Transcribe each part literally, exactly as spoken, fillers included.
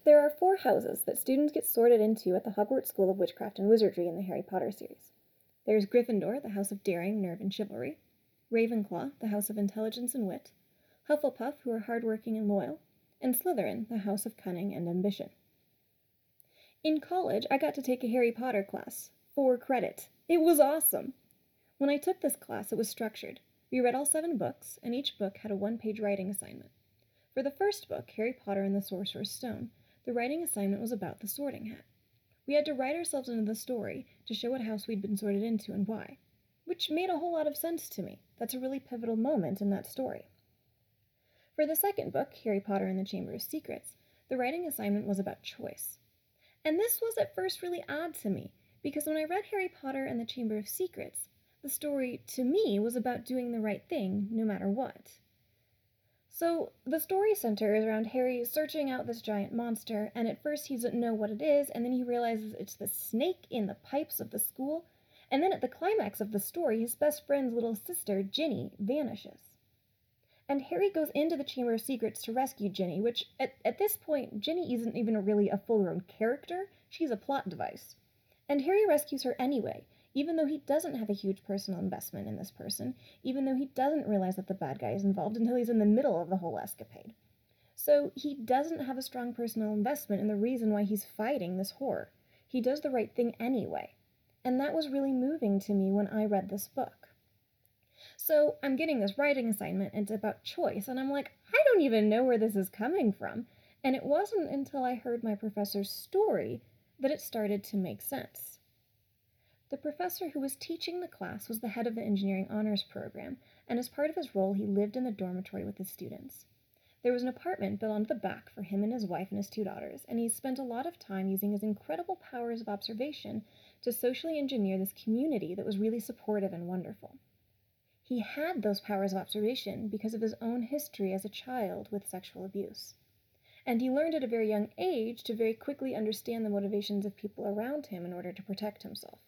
There are four houses that students get sorted into at the Hogwarts School of Witchcraft and Wizardry in the Harry Potter series. There's Gryffindor, the house of daring, nerve, and chivalry; Ravenclaw, the house of intelligence and wit; Hufflepuff, who are hardworking and loyal; and Slytherin, the house of cunning and ambition. In college, I got to take a Harry Potter class, for credit. It was awesome! When I took this class, it was structured. We read all seven books, and each book had a one-page writing assignment. For the first book, Harry Potter and the Sorcerer's Stone, the writing assignment was about the Sorting Hat. We had to write ourselves into the story to show what house we'd been sorted into and why, which made a whole lot of sense to me. That's a really pivotal moment in that story. For the second book, Harry Potter and the Chamber of Secrets, the writing assignment was about choice. And this was at first really odd to me, because when I read Harry Potter and the Chamber of Secrets, the story, to me, was about doing the right thing, no matter what. So, the story centers around Harry searching out this giant monster, and at first he doesn't know what it is, and then he realizes it's the snake in the pipes of the school, and then at the climax of the story, his best friend's little sister, Ginny, vanishes. And Harry goes into the Chamber of Secrets to rescue Ginny, which, at, at this point, Ginny isn't even really a full-grown character, she's a plot device. And Harry rescues her anyway, even though he doesn't have a huge personal investment in this person, even though he doesn't realize that the bad guy is involved until he's in the middle of the whole escapade. So he doesn't have a strong personal investment in the reason why he's fighting this horror. He does the right thing anyway. And that was really moving to me when I read this book. So I'm getting this writing assignment, and it's about choice, and I'm like, I don't even know where this is coming from. And it wasn't until I heard my professor's story that it started to make sense. The professor who was teaching the class was the head of the engineering honors program, and as part of his role, he lived in the dormitory with his students. There was an apartment built onto the back for him and his wife and his two daughters, and he spent a lot of time using his incredible powers of observation to socially engineer this community that was really supportive and wonderful. He had those powers of observation because of his own history as a child with sexual abuse. And he learned at a very young age to very quickly understand the motivations of people around him in order to protect himself.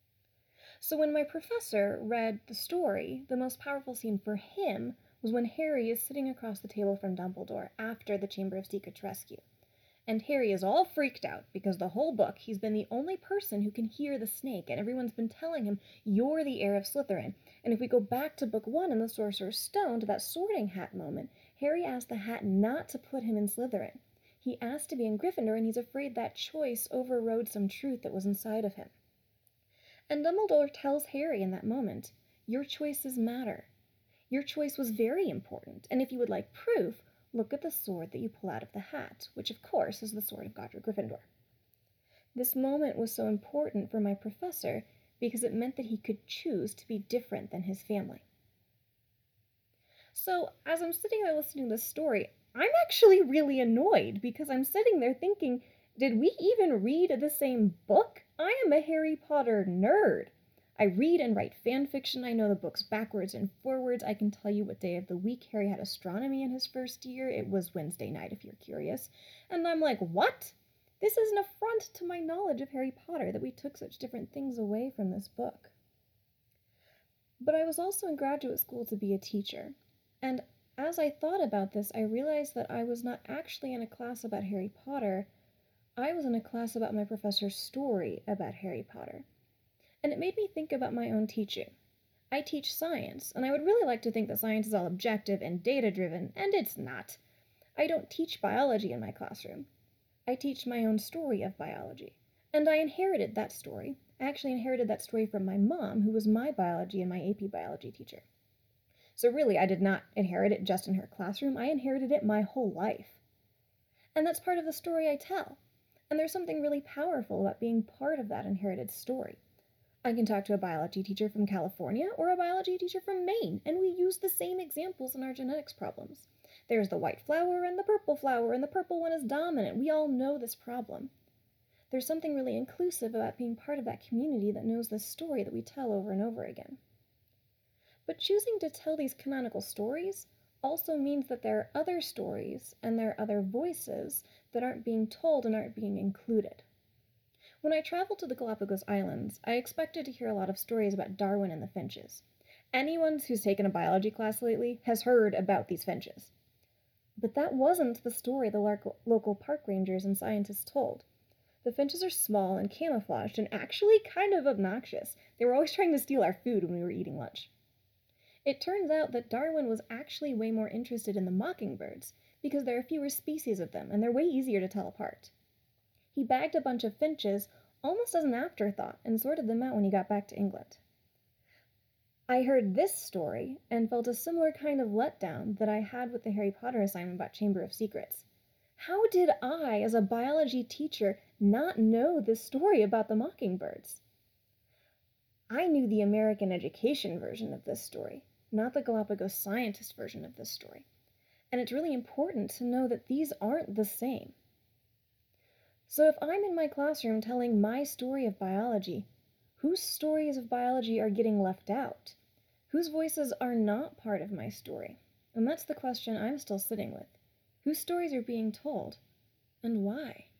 So when my professor read the story, the most powerful scene for him was when Harry is sitting across the table from Dumbledore after the Chamber of Secrets rescue. And Harry is all freaked out because the whole book he's been the only person who can hear the snake, and everyone's been telling him, you're the heir of Slytherin. And if we go back to book one in the Sorcerer's Stone, to that Sorting Hat moment, Harry asked the hat not to put him in Slytherin. He asked to be in Gryffindor, and he's afraid that choice overrode some truth that was inside of him. And Dumbledore tells Harry in that moment, your choices matter. Your choice was very important, and if you would like proof, look at the sword that you pull out of the hat, which of course is the sword of Godric Gryffindor. This moment was so important for my professor because it meant that he could choose to be different than his family. So, as I'm sitting there listening to this story, I'm actually really annoyed because I'm sitting there thinking, did we even read the same book? I am a Harry Potter nerd. I read and write fan fiction. I know the books backwards and forwards. I can tell you what day of the week Harry had astronomy in his first year. It was Wednesday night, if you're curious. And I'm like, what? This is an affront to my knowledge of Harry Potter that we took such different things away from this book. But I was also in graduate school to be a teacher. And as I thought about this, I realized that I was not actually in a class about Harry Potter. I was in a class about my professor's story about Harry Potter. And it made me think about my own teaching. I teach science, and I would really like to think that science is all objective and data-driven, and it's not. I don't teach biology in my classroom. I teach my own story of biology. And I inherited that story. I actually inherited that story from my mom, who was my biology and my A P biology teacher. So really, I did not inherit it just in her classroom. I inherited it my whole life. And that's part of the story I tell. And there's something really powerful about being part of that inherited story. I can talk to a biology teacher from California or a biology teacher from Maine, and we use the same examples in our genetics problems. There's the white flower and the purple flower, and the purple one is dominant. We all know this problem. There's something really inclusive about being part of that community that knows this story that we tell over and over again. But choosing to tell these canonical stories also means that there are other stories and there are other voices that aren't being told and aren't being included. When I traveled to the Galapagos Islands, I expected to hear a lot of stories about Darwin and the finches. Anyone who's taken a biology class lately has heard about these finches. But that wasn't the story the lar- local park rangers and scientists told. The finches are small and camouflaged and actually kind of obnoxious. They were always trying to steal our food when we were eating lunch. It turns out that Darwin was actually way more interested in the mockingbirds because there are fewer species of them and they're way easier to tell apart. He bagged a bunch of finches almost as an afterthought and sorted them out when he got back to England. I heard this story and felt a similar kind of letdown that I had with the Harry Potter assignment about Chamber of Secrets. How did I, as a biology teacher, not know this story about the mockingbirds? I knew the American education version of this story, not the Galapagos scientist version of this story. And it's really important to know that these aren't the same. So if I'm in my classroom telling my story of biology, whose stories of biology are getting left out? Whose voices are not part of my story? And that's the question I'm still sitting with. Whose stories are being told, and why?